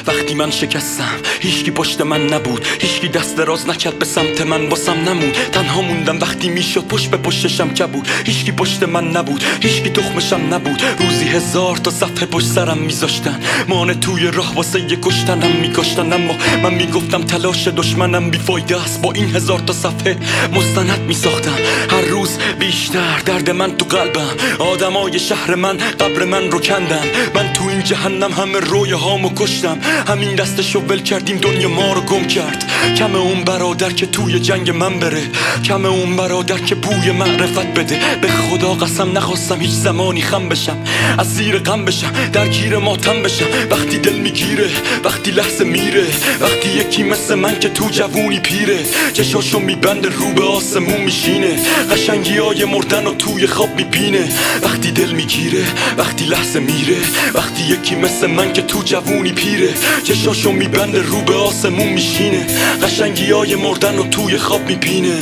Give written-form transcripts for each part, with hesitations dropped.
وقتی من شکستم هیچکی پشت من نبود، هیچکی دست دراز نکرد به سمت من، واسم نمود. تنها موندم وقتی میشد پشت به پشتشم کبود. هیچکی پشت من نبود، هیچکی تخمشم نبود. روزی 1000 تا صفحه پشت سرم میذاشتن، مانع توی راه واسه یه کشتنم میکشتن. اما من میگفتم تلاش دشمنم بیفایده است، با این 1000 تا صفحه مستند میساختم. هر روز بیشتر درد من تو قلبم، آدمای شهر من قبر من رو کندن. من تو این جهنم همه رویه هامو کشتم، همین دستشو ول کردیم دنیا ما رو گم کرد. کم اون برادر که توی جنگ من بره، کم اون برادر که بوی معرفت بده. به خدا قسم نخواستم هیچ زمانی خم بشم، از زیر غم بشم، درگیر ماتم بشم. وقتی دل میگیره، وقتی لحظه میره، وقتی یکی مثل من که تو جوونی پیره، چشاشو میبنده رو به آسمون میشینه، قشنگی های مردن رو توی خواب میبینه. وقتی دل میگیره، وقتی لحظه میره، وقتی یکی مثل من که تو جوونی پیره، چشاشو میبنده رو به آسمون میشینه، قشنگی های مردن رو توی خواب میبینه.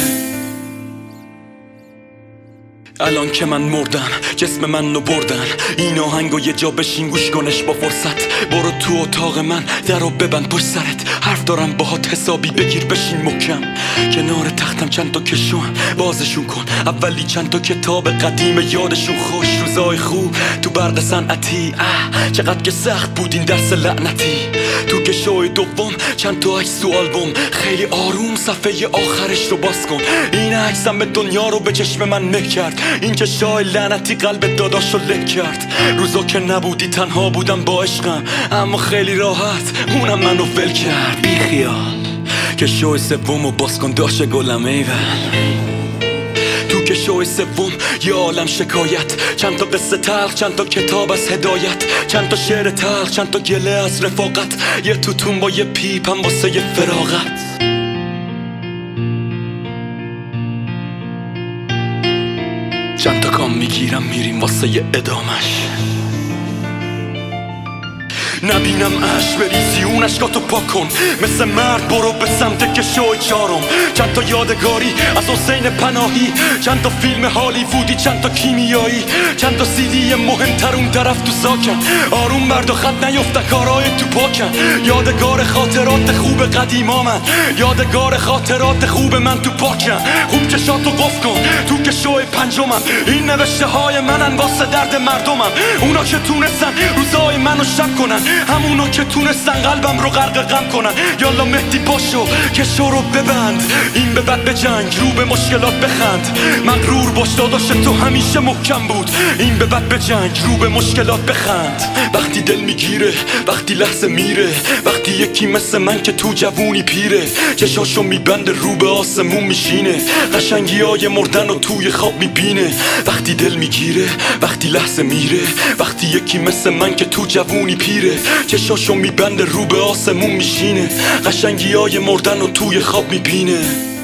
الان که من مردم جسم من رو بردن، این آهنگو یه جا بشین گوش کنش با فرصت. برو تو اتاق من درو ببند پشت سرت، حرف دارم باهات حسابی بگیر بشین محکم. کنار تختم چند تا کشوام بازشون کن، اولی چند تا کتاب قدیم یادشون خوش. روزای خوب تو برق صنعتی، چقدر که سخت بود این درس لعنتی. تو کشوی دوم چند تا عکس تو آلبوم، خیلی آروم صفحه آخرش رو باز کن. این عکسم به دنیا رو به چشم من مه کرد، این چشای لعنتی قلب داداشو له کرد. روزا که نبودی تنها بودم با عشقم، اما خیلی راحت اونم منو ول کرد. بی خیال که شوی سومو باز کن داشه گلم ایول. تو که شوی سوم یه عالم شکایت، چند تا قصه تلخ، چند تا کتاب از هدایت، چند تا شعر تلخ، چند تا گله از رفاقت، یه توتون با یه پیپم واسه یه فراغت. چند تا کام میگیرم میریم واسه یه ادامش، نبینم عشق بریزی اون عشقاتو پاک کن. مثل مرد برو به سمت کشوی چارم، چند تا یادگاری از حسین پناهی، چند تا فیلم هالیوودی، چند تا کیمیایی، چند تا CD مهمتر اون طرف تو ساکن. آروم مرد و خط نیفته کارای تو پاکن، یادگار خاطرات خوب قدیما من، یادگار خاطرات خوب من تو پاکن. خوب چشاتو قف کن تو کشوی پنجمم، این نوشته های منن واسه درد مردمم. اونا که تونستن روزای منو شب کنن، همونو که تونستن قلبم رو غرق غم کنن. یالا مهدی باشو که شو رو ببند، این به بعد به جنگ رو به مشکلات بخند. مغرور باش داداش تو همیشه محکم بود، این به بعد به جنگ رو به مشکلات بخند. وقتی دل میگیره، وقتی لحظه میره، وقتی یکی مثل من که تو جوونی پیره، چشاشو میبنده رو به آسمون میشینه، قشنگی های مردن رو توی خواب میبینه. وقتی دل میگیره، وقتی لحظه میره، وقتی یکی مثل من که تو جوونی پیره، چشاشو میبنده رو به آسمون میشینه، قشنگی های مردن رو توی خواب میبینه.